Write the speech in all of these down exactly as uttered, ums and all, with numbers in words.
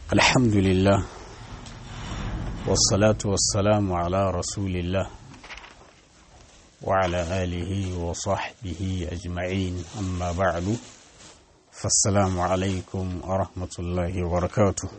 الحمد لله والصلاة والسلام على رسول الله وعلى آله وصحبه أجمعين أما بعد فالسلام عليكم ورحمة الله وبركاته.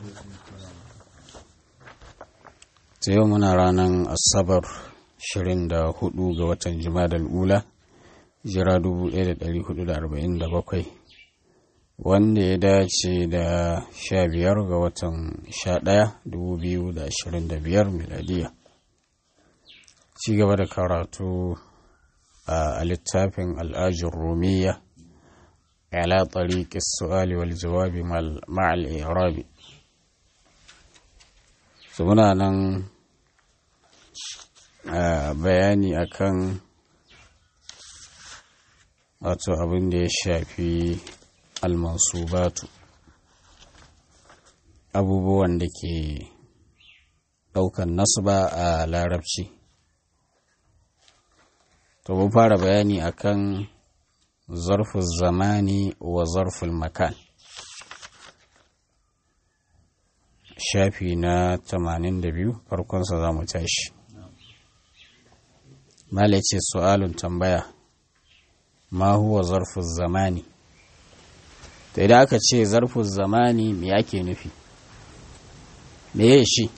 يومنا رانا الصبر شرين دا هدو غواتن جماد الأولى جرادو إيدة ألي هدو دا أربعين دا بقوي wanda ya dace da sha biyar ga watan sha ɗaya dubu biyu da ashirin da biyar miladiya. Ci gaba da karatu a littafin al'ajin rumiya ala tariqis su'ali wal jawabi ma'al i'rabi. So muna nan bayani akan wato abin da ya shafi almansubatu, abubuwan da ke ɗaukan nasba a larabci. To mun fara bayani akan zarful zamani wa zarful makan, shafi na tamanin da biyu farkonsa za mu tashi. Malace su'alun tambaya, ma huwa zarful zamani? To idan aka ce zarful zamani me ake nufi? Me ya shi?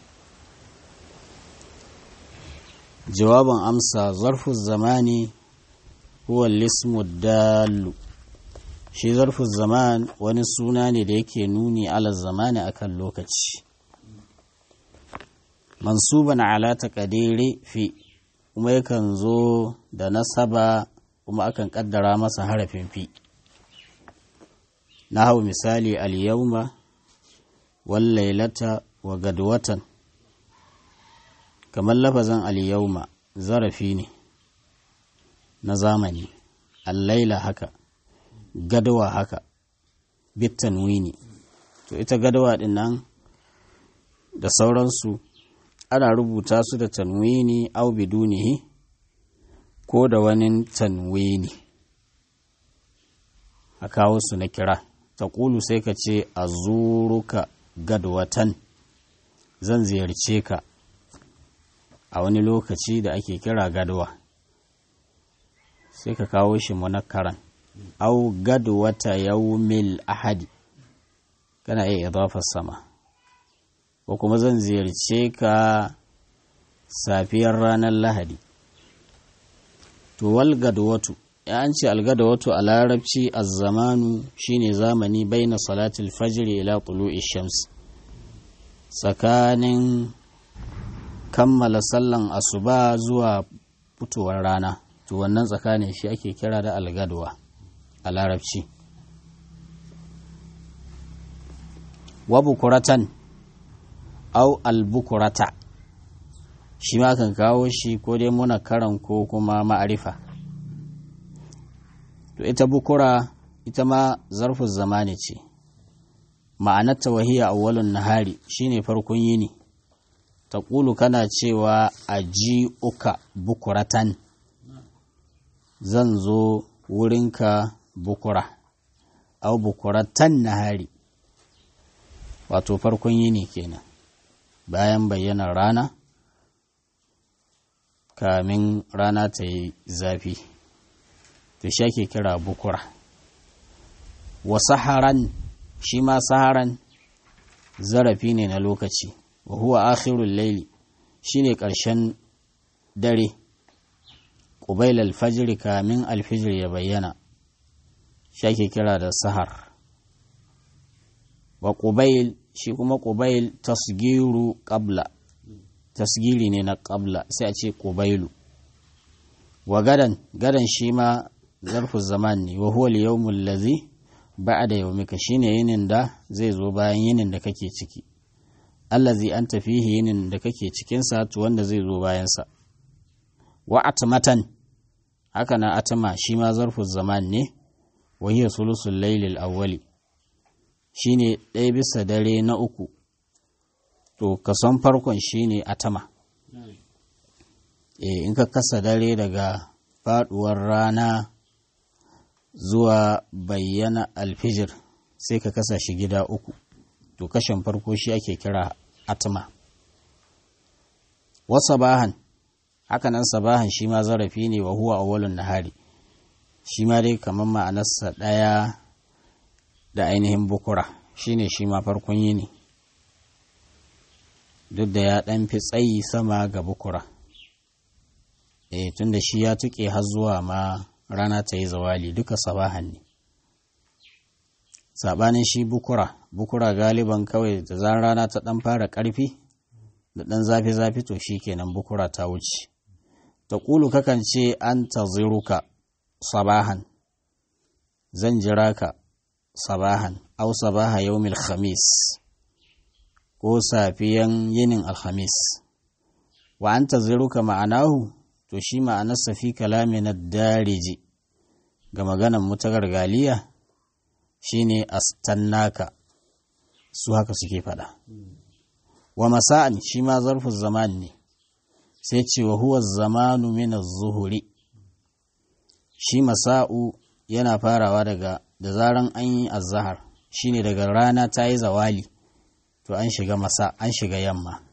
Jawabin amsa, zarful zamani huwa lismu dallu. Shi zarful zaman wani suna ne da yake nuni ala zamani akan lokaci. Mansuban ala taqdiri fi, kuma yakan zo da nasaba kuma akan kaddara masa harafin fi. Na hau misali al-yawma wal lailata wa gadwatan, kamar lafazin al-yawma zarafi ne na zamani, al-laila haka, gadwa haka, bitanwini. To ita gadwa din nan da sauransu ana rubuta su da tanwini au bidunihi ko da wani tanwini, a kawo su na kira. Taƙulu sai ka ce a zuruka gadwatan, zan ziyarce ka a wani lokaci da ake kira gadwa, sai ka kawo shi munakkaran. Au gadwata yawmil ahadi, kana iya idafar sama, ko kuma zan ziyarce ka safiyar ranar lahadi. To wal gadwatu, ya an ce algadawatu a larabci azzamanu shine zamani baina salatul fajr ila tulu'i shams, tsakanin kammala sallan asuba zuwa fitowar rana. To wannan tsakanin shi ake kira da algadwa a larabci. Wa bukuratan au albukurata, shi ma kan kawo shi ko dai munakkaran ko kuma ma'arifa. To ita bukura ita ma zarful zamani ce, ma'anarta wahiya awwalun nahari, shine farkon yini. Taqulu kana cewa aji'uka bukuratan, zan zo wurinka bukura, au bukuratan nahari, wato farkon yini kenan, bayan bayyanar rana, kamin rana ta yi zafi. To shi ake kira bukura. Wa saharan, shi ma saharan zarafi ne na lokaci. Wa huwa akhirul laili, shi ne ƙarshen dare, ƙubail alfajiri, kamin alfijir ya bayyana, shi ake kira da sahar. Wa ƙubail, shi kuma ƙubail tasgiru ƙabla, tasgiri ne na ƙabla, sai a ce ƙubailu. Wa gadan, gadan shi ma zarfu zaman ne. Wa huwa al-yawmul ladhi ba'da yawmika, shine yinin da zai zo bayan yinin da kake ciki. Allazi anta fihi, yinin da kake cikin sa, to wanda zai zo bayan sa. Wa atmatan, haka na atma shi ma zarfu zaman ne. Wa hiya sulusul layl al-awwali, shine ɗaya bisa dare na uku. To kason farkon shine atma. Eh in ka kasa dare daga faduwar rana zuwa bayyana alfijir, sai ka kasa shi gida uku. to kashin farko shi ake kira atma. wa sabahan hakanan sabahan shi ma zarafi ne wa huwa awwalun nahari, shi ma dai kamar ma'anarsa ɗaya da ainihin bukura, shine shi ma farkon yini, duk da ya ɗan fi tsayi sama ga bukura. E, tun da shi ya tuƙe har zuwa ma rana ta yi zawali, duka sabahan ne. Saɓanin shi bukura, bukura galiban kawai da zan rana ta ɗan fara ƙarfi da ɗan zafi-zafi to shi kenan bukura ta wuce. Ta ƙulu kakan ce an ta ziruka sabahan, zan jira ka sabahan, au sabaha yaumil khamis, ko safiyan yinin alhamis. Wa an ta ziruka ma'anahu, to shi ma'anarsa fi kalamin dariji ga maganan mu ta gargaliya shine astannaka, su haka suke fada. Wa masa'an shi ma zarfin zaman ne, sai ce wa huwa zamanu min az-zuhuri, shi masa'u yana farawa daga da zaran an yi azhar, shine daga rana ta yi zawali to an shiga masa, an shiga yamma.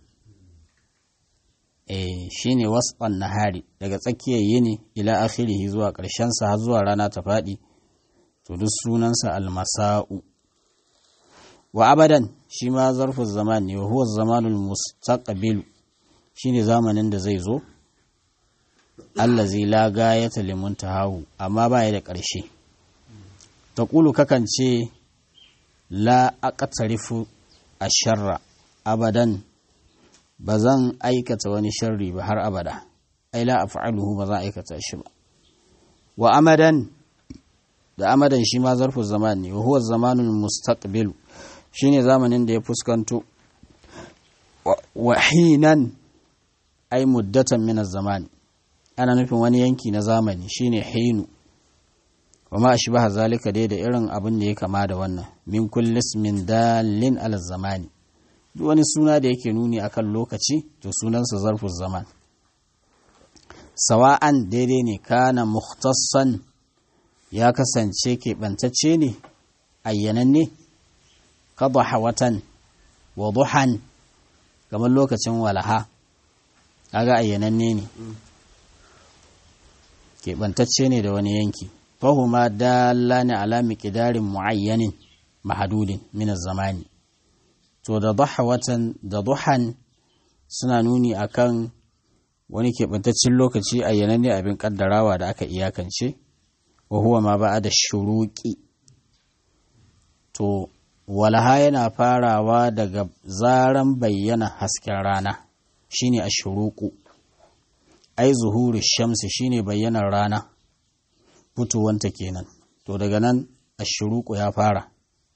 eh shine wasfan nahari, daga tsakiyar yini ila akhirihi zuwa ƙarshen sa har zuwa rana ta faɗi, to duk sunansa almasa'u. Wa abadan shi ma zarfin zaman ne, wa huwa zamanul mustaqbil, shine zamanin da zai zo, allazi la gayata limuntahahu, amma ba ya da ƙarshe. Taqulu kakan ce la aqtarifu asharra abadan, ba zan aikata wani sharri ba har abada, ai la af'aluhu, ba zan aikata shi ba. Wa amadan da amadan shi ma zarfu zaman ne, wa huwa zamanul mustaqbil, shine zamanin da ya fuskanto. Wa hinan ai muddatan min az-zaman, ana nufin wani yanki na zamani shine hinu. wa ma ashbaha zalika dai da irin abin da ya kama da wannan, min kulli ismin dalin ala zamani, duk wani suna da yake nuni akan lokaci to sunansa zarful zaman. Sawa'an daidai ne, kana mukhtassan ya kasance keɓantacce ne, ayyananne, ka watan wa duhan, kamar lokacin walaha, kaga ayyananne ne, keɓantacce ne da wani yanki. Fahuma dallani ala miqdarin muayyanin mahdudin min az-zamani, to da watan da duhan suna nuni akan wani keɓantaccen lokaci ayyananne abin kaddarawa da aka iyakance. Wa huwa ma ba'da shuruqi, to walaha yana farawa daga zaran bayyana hasken rana, shine ashuruqu, ai zuhuru shamsi shine bayyanar rana, fitowanta kenan, to daga nan ashuruqu ya fara.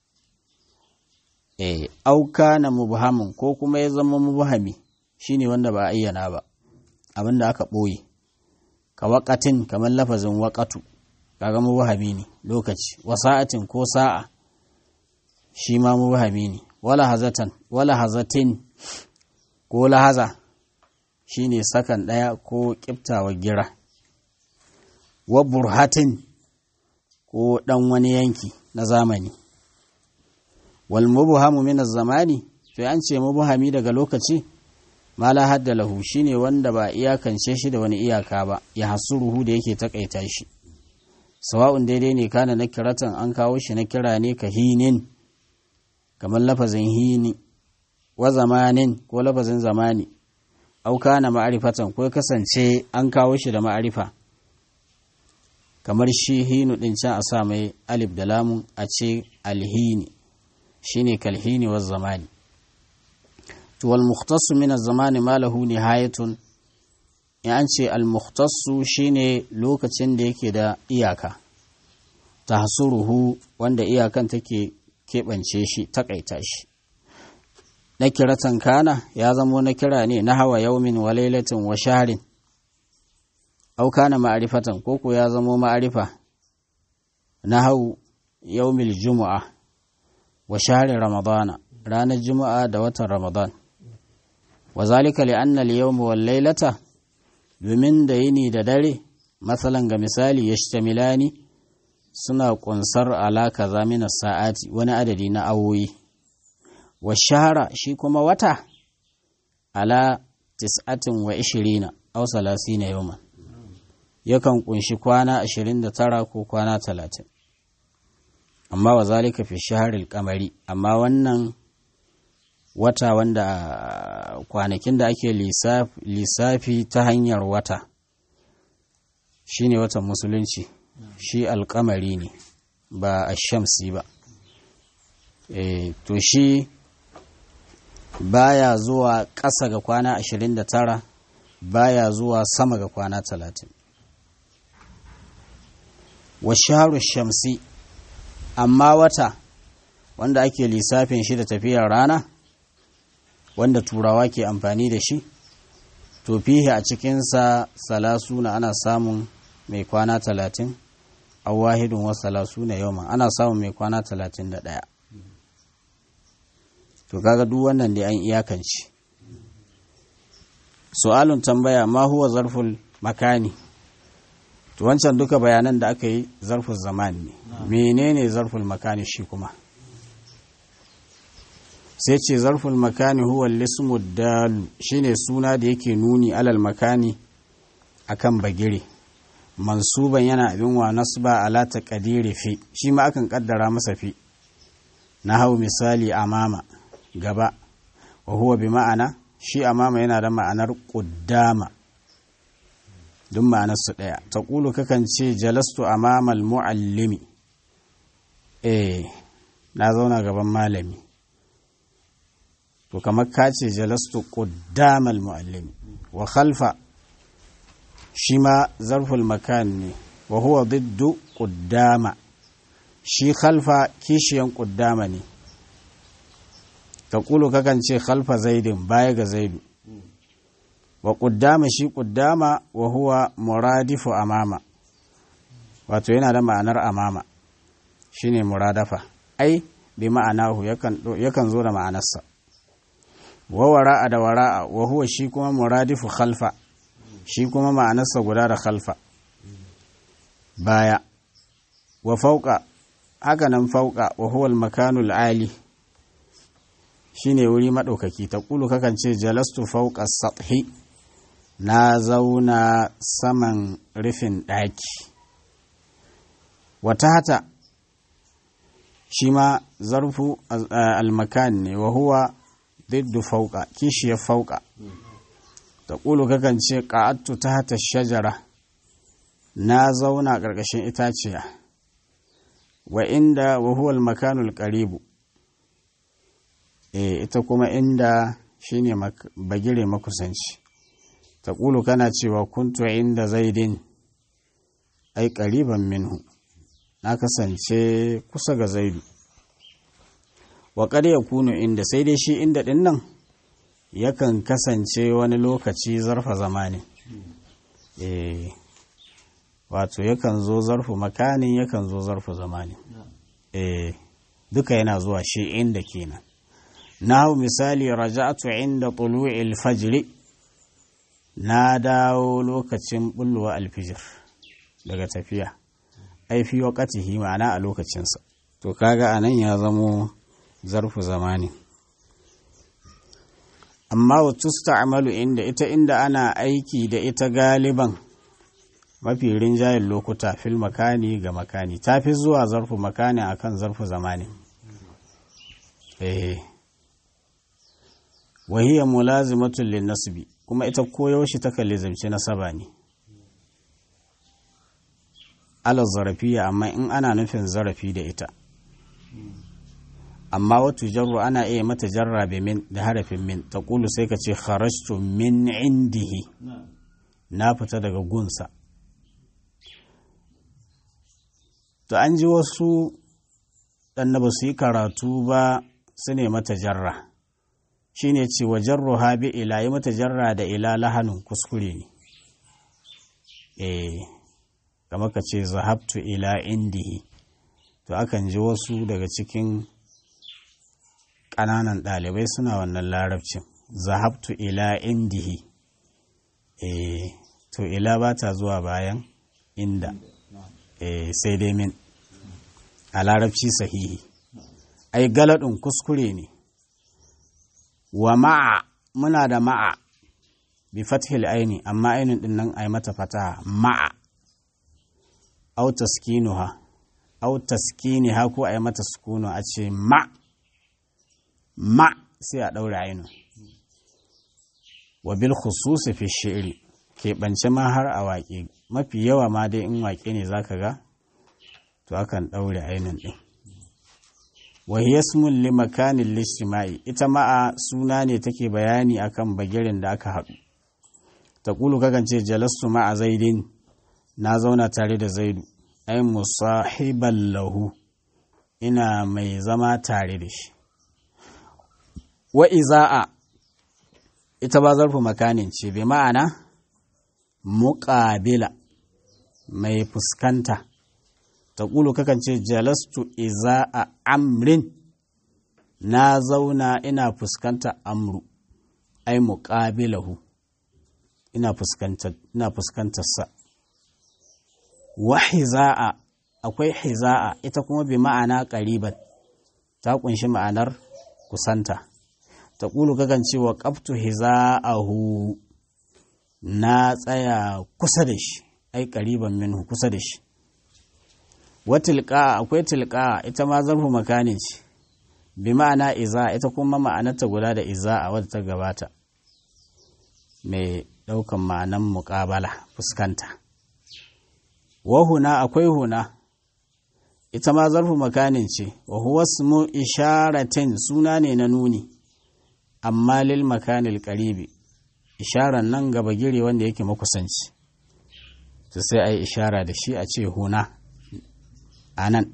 eh auka na mubhamin, ko kuma ya zama mubhami, shine wanda ba ayyana ba, abinda aka boye, ka waqatin, kamar lafazin waqatu, kaga mubhami ne lokaci. Wa sa'atin ko sa'a, shi ma mubhami ne. Wala hazatan, wala hazatin ko lahaza, shine sakan daya ko kiftawa gira. Wa burhatin ko dan wani yanki na zamani. Wal mubhamu min az-zamani, to an ce mubhami daga lokaci, ma la hadda lahu, shine wanda ba iyakance shi da wani iyaka ba, ya hasuruhu da yake takaita shi. Sawa'un daidai ne, kana na kiratan an kawo shi na kira ne, ka hinin, kamar lafazin hini. Wa zamanin ko lafazin zamani. Au kana ma'arifatan, ko kasance an kawo shi da ma'arifa, kamar shi hinu din can a sa mai alif da lamun a ce alhini, shine kalhini wa zamani. To wal mukhtassu min az-zamani ma lahu nihayatun, in an ce al-mukhtassu shine lokacin da yake da iyaka, tahsuruhu, wanda iyakan take keɓance shi, takaita shi. Na kiratan kana ya zamo na kira ne, na hawa yaumin wa lailatin wa shahrin. Au kana ma'arifatan, koko ya zamo ma'arifa, na hau yaumil jumu'a wa shahri ramadana, ranar juma'a da watan ramadan. Wa zalika li anna al-yawma wal lailata, domin da yini da dare, matsalan ga misali, yashtamilani, suna kunsar ala kaza min sa'ati, wani adadi na awoyi. wa shahara shi kuma wata ala tis'atin wa ishirina aw salasina yawman yakan kunshi kwana ashirin da tara ko kwana talatin amma wa zalika fi shahril qamari amma wannan wata wanda kwanakin da ake lissafi ta hanyar wata shine watan musulunci shi alƙamari ne ba a shamsi ba e, to shi baya zuwa ƙasa ga kwana ashirin da tara baya zuwa sama ga kwana talatin wa shahru shamsi amma wata wanda ake lissafin shi da tafiyar rana wanda turawa ke amfani da shi to fihi a cikinsa salasuna ana samun mai kwana talatin a wahidun wa salasuna yawman ana samun mai kwana talatin da ɗaya to kaga duk wannan da an iyakance su'alun tambaya ma huwa zarful makani to wancan duka bayanan da aka yi zarful zamani ne menene zarful makani shi kuma sai ce zarful makani huwa lismu dalu shine suna da yake nuni alal makani akan bagire mansuban yana abin wa nasba ala taqdiri fi shi ma akan kaddara masa fi na hau misali amama gaba wa huwa bi ma'ana shi amama yana da ma'anar quddama duk ma'anar su daya taqulu kakan ce jalastu amama almuallimi eh na zauna gaban malami to kamar ka ce jalastu quddama almuallimi wa khalfa shi ma zarful makan ne wa huwa diddu quddama shi khalfa kishiyan quddama ne taqulu kakan ce khalfa zaidin baya ga zaidu wa quddama shi quddama wa huwa muradifu amama wato yana da ma'anar amama shine muradafa ai bi ma'anahu yakan yakan zo da ma'anarsa wa wara'a da wara'a wa huwa shi kuma muradifu khalfa shi kuma ma'anarsa guda da khalfa baya wa fauka haka nan fauka wa huwa al-makanul ali shine wuri madaukaki ta kulu kakan ce jalastu fauqa sathi na zauna saman rufin daki wata hata shi ma zarfu al-makan ne wa huwa diddu fauka kishiyar fauka ta kulu kakan ce qa'attu tahta shajara na zauna ƙarƙashin itaciya wa inda wa huwa al-makanul qaribu eh ita kuma inda shine bagire makusanci taqulu kana cewa kuntu inda zaidin ai qariban minhu na kasance kusa ga zaidu wa qad yakunu inda sai dai shi inda din nan yakan kasance wani lokaci zarfa zamani eh wato yakan zo zarfu makanin yakan zo zarfu zamani eh duka yana zuwa shi inda kenan nahu misali raja'tu inda tulu'il fajr na dawo lokacin bulwa alfijir daga tafiya ai fi waqtihi ma'ana a lokacinsa to kaga anan ya zamo zarfu zamani amma wa tusta'malu inda ita inda ana aiki da ita galiban mafi rinjayen lokuta fil makani ga makani ta fi zuwa zarfu makani akan zarfu zamani eh wahiyya mulazimatun lin nasbi kuma ita koyaushe ta kalle zance nasaba ne ala zarafiya amma in ana nufin zarafi da ita amma wata jarru ana iya mata jarra bi min da harafin min taqulu sai ka ce kharajtu min indihi na fita daga gunsa to an ji wasu dan ba su yi karatu ba su ne mata jarra shine ce wa jarruha bi ila yi mata jarra da ila lahanin kuskure ne eh kamar ka ce zahabtu ila indihi to akan ji wasu daga cikin ƙananan ɗalibai suna wannan larabcin zahabtu ila indihi eh to ila ba ta zuwa bayan inda eh sai dai min a larabci sahihi ai galadin kuskure ne wa ma'a muna da ma'a bi fathil aini amma ainin din nan ai mata fataha ma'a au taskinuha au taskiniha ko ai mata sukunu a ce ma ma sai a daura ainu wa bil khusus fi shi'ri keɓance ma har a waƙe mafi yawa ma dai in waƙe ne zaka ga to akan daure ainin din wa hiya ismun li makanin lishtima'i ita ma'a suna ne take bayani akan bagirin da aka haɗu taqulu kakan ce jalastu ma'a zaidin na zauna tare da zaidu ai musahiban lahu ina mai zama tare da shi wa iza'a ita ba zarfu makanin ce bi ma'ana muqabila mai fuskanta taqulu kakan ce jalastu iza'a amrin na zauna ina fuskanta amru ai muqabilahu ina fuskantar ina fuskantar sa wa hiza'a akwai hiza'a ita kuma bi ma'ana qariban ta kunshi ma'anar kusanta taqulu kakan ce wa qaftu hiza'ahu na tsaya kusa da shi ai qariban minhu kusa da shi wa tilqa akwai tilqa ita ma zarfu makanin ce bi ma'ana iza ita kuma ma'anarta guda da iza a wadda ta gabata mai daukan ma'anan muqabala fuskanta wa huna akwai huna ita ma zarfu makanin ce wa huwa ismu isharatin suna ne na nuni amma lil makanil qaribi isharan nan gaba gire wanda yake makusanci to sai ai ishara da shi a ce huna anan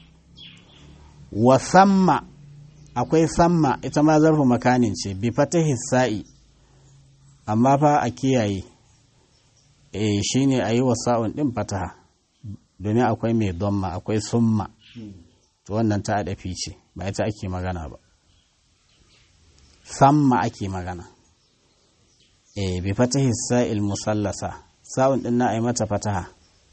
wa samma akwai samma ita ma zarfu makanin ce bi fatahi sa'i amma fa a kiyaye eh shine ayi wasa'un din fataha domin akwai mai dhamma akwai summa to wannan ta adafi ce ba ita ake magana ba samma ake magana eh bi fatahi sa'il musallasa sa'un din na ayi mata fataha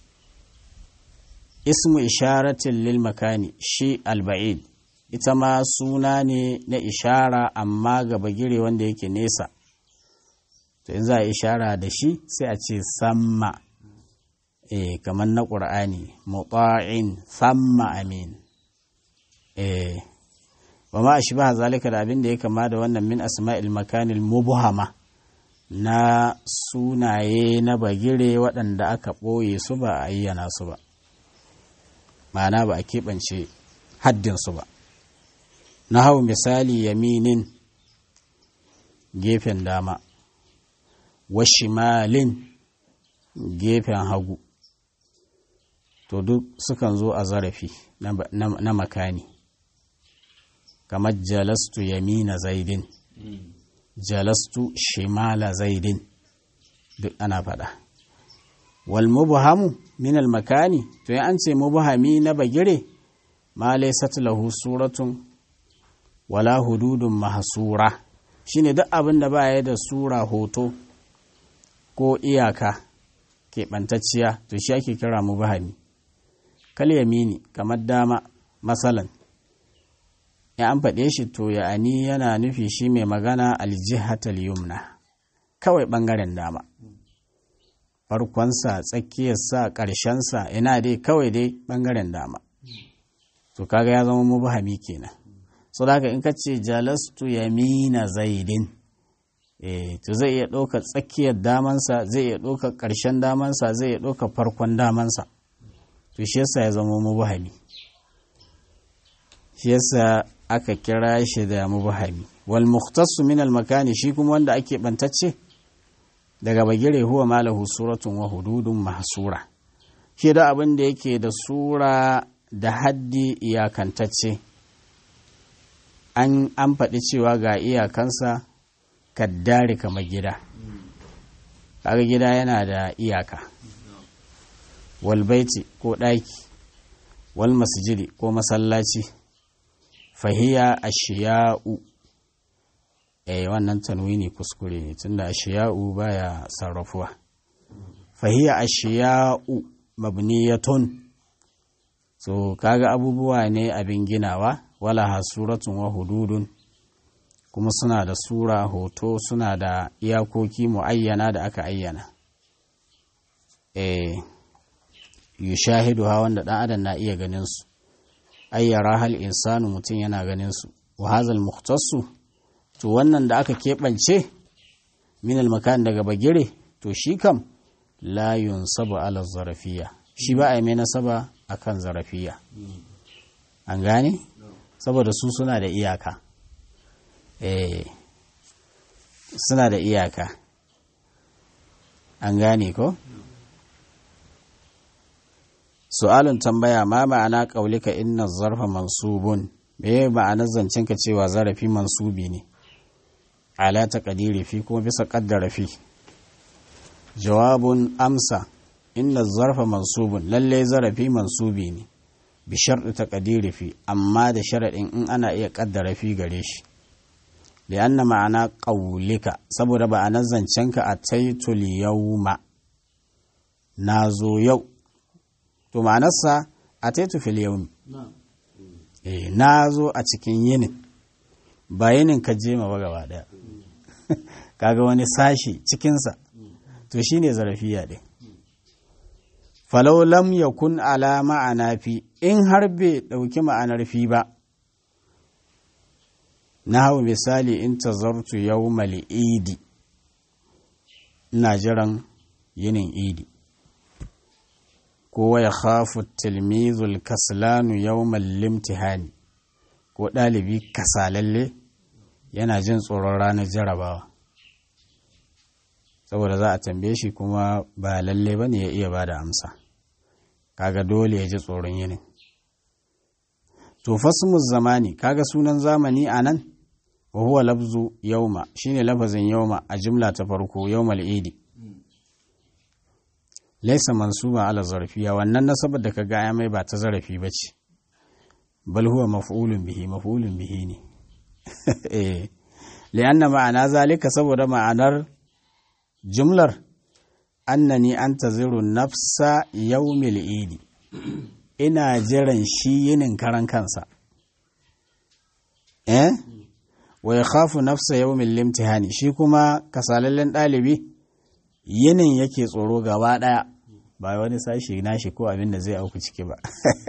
ismu isharatin lil makani shi alba'id ita ma suna ne na ishara amma ga bagire wanda yake nesa to in za a ishara da shi sai a ce samma eh kamar na qur'ani muta'in samma amin eh wa ma ashbaha zalika da abin da ya kama da wannan min asma'il makanil mubhama na sunaye na bagire waɗanda aka ɓoye su ba a ayyana su ba ma'ana ba a keɓance haddinsu ba na hau misali yaminin gefen dama wa shimalin gefen hagu to duk sukan zo a zarafi na, na, na makani kamar jalastu yamina zaidin jalastu shimala zaidin duk ana faɗa wal mubhamu min al makani to ya an ce mubhami na bagire ma laysat lahu suratun wala hududun mahsura shine duk abin da baya da sura hoto ko iyaka keɓantacciya to shi ake kira mubhami kal yamini kamar dama masalan ya an faɗe shi to ya'ani yana nufi shi mai magana aljihatal yumna kawai ɓangaren dama farkonsa tsakiyarsa ƙarshensa ina dai kawai dai ɓangaren dama to kaga ya zama mubhami kenan so da in ka ce jalastu yamina zaidin eh to zai iya ɗaukar tsakiyar damansa zai iya ɗaukar ƙarshen damansa zai iya ɗaukar farkon damansa to shi yasa ya zama mubhami shi yasa aka kira shi da mubhami wal mukhtassu min al makani shi kuma wanda ake bantacce daga bagire huwa malahu suratun wa hududun mahsura shi da abin da yake da sura da haddi iyakantacce an an faɗi cewa ga iyakansa kaddari kamar gida kaga gida yana da iyaka wal baiti ko ɗaki wal masjidi ko masallaci fahiya ashiya'u eh wannan tanwini kuskure ne tunda ashiya'u baya sarrafuwa fahiya ashiya'u mabniyatun so kaga abubuwa ne abin ginawa wala hasuratun wa hududun kuma suna da sura hoto suna da iyakoki mu'ayyana da aka ayyana eh yushahidu ha wanda dan adam na iya ganin su ayyara hal insanu mutum yana ganin su wa hazal mukhtassu to wannan da aka keɓance min al makan daga bagire to shi kam la yunsabu ala zarafiya shi ba a yi mai nasaba akan zarafiya an gane saboda su suna da iyaka eh suna da iyaka an gane ko su'alun tambaya ma ma'ana qaulika inna zarfa mansubun me ma'anar zancenka cewa zarafi mansubi ne ala taqdiri fi kuma bisa qaddara fi jawabun amsa inna zarfa mansubun lalle zarafi mansubi ne bi sharɗi taqdiri fi amma da sharaɗin in ana iya qaddara fi gare shi li'anna ma'ana qaulika saboda ma'anar zancenka ataitul yawma nazo yau to ma'anarsa ataitu fil yawmi eh nazo a cikin yinin ba yinin ka je ma ba gaba daya kaga wani sashi cikinsa to shine zarafiya din falau lam yakun ala ma'ana fi in har bai dauki ma'anar fi ba nahu misali in tazartu yawmal idi ina jiran yinin idi ko ya khafu tilmizul kaslanu yawmal limtihani ko dalibi kasalalle yana jin tsoron ranar jarabawa saboda za a tambaye shi kuma ba lalle ba ne ya iya ba da amsa kaga dole ya ji tsoron yinin to fasmuz zamani kaga sunan zamani a nan wa huwa lafzu yauma shine lafazin yauma a jumla ta farko yawmal idi laysa mansuba ala zarfiya wannan nasabar da kaga ya mai ba ta zarafi bace bal huwa maf'ulun bihi maf'ulun bihi ne eh lianna ma'ana zalika saboda ma'anar jumlar annani antaziru nafsa yawmil idi ina jiran shi yinin karan kansa eh wa yakhafu nafsa yawmil limtihani shi kuma kasalallen dalibi yinin yake tsoro gaba daya ba wani sashi nashi ko abin da zai auku ciki ba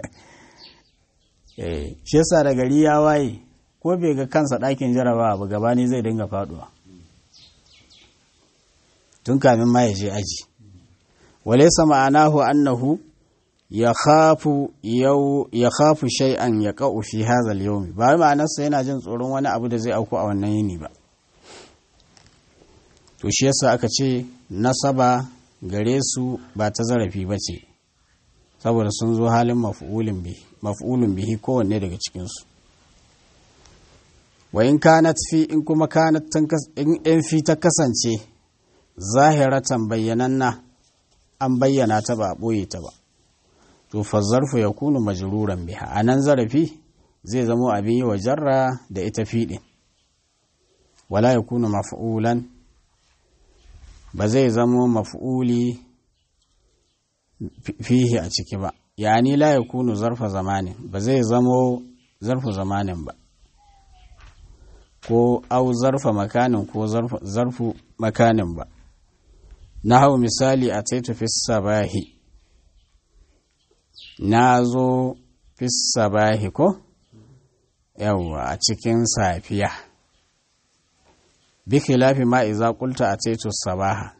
eh shi yasa da gari ya waye ko bai ga kansa ɗakin jarabawa ba gabani zai dinga faduwa tun kamin ma ya je aji walaysa ma'anahu annahu yakhafu yaw yakhafu shay'an yaqa'u fi hadha al-yawm ba ma'anarsa yana jin tsoron wani abu da zai auku a wannan yini ba to shi yasa aka ce nasaba gare su ba ta zarafi bace saboda sun zo halin maf'ulun bihi maf'ulun bihi kowanne daga cikin su wa in kanat fi in kuma kanat in fi ta kasance zahiratan bayyananna an bayyana ta ba boye ta ba to fa zarfu yakunu majruran biha anan zarafi zai zamo abin yi wa jarra da ita fi din wala yakunu maf'ulan ba zai zamo maf'uli fihi a ciki ba yani la yakunu zarfa zamanin ba zai zamo zarfu zamanin ba ko au zarfa makanin ko zarfu makanin ba na hau misali a taito fissa bahi na zo fissa bahi ko yawwa a cikin safiya bi khilafi ma iza qulta a taito sabaha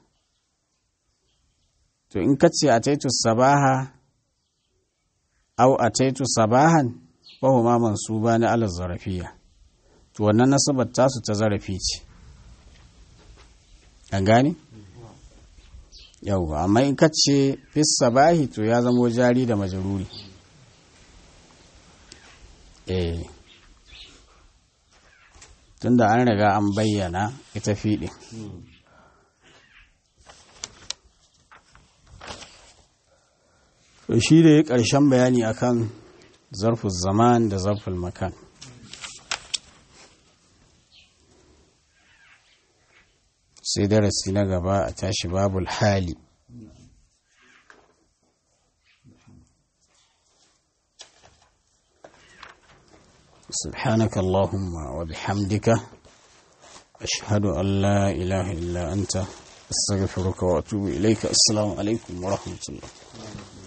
to in kace a taito sabaha au a taito sabahan fa huma mansubani ala zarafiyya to wannan nasabar tasu ta zarafi ce an gane yauwa amma in kace fis sabahi to ya zamo jari da majruri eh tunda an riga an bayyana ita fiɗin to shi da ya ƙarshen bayani akan zarful zaman da zarful makan sai darasi na gaba a tashi babul hali subhanaka allahumma wa bihamdika ashhadu an la ilaha illa anta astaghfiruka wa atubu ilaika. Assalamu alaikum wa rahmatullah.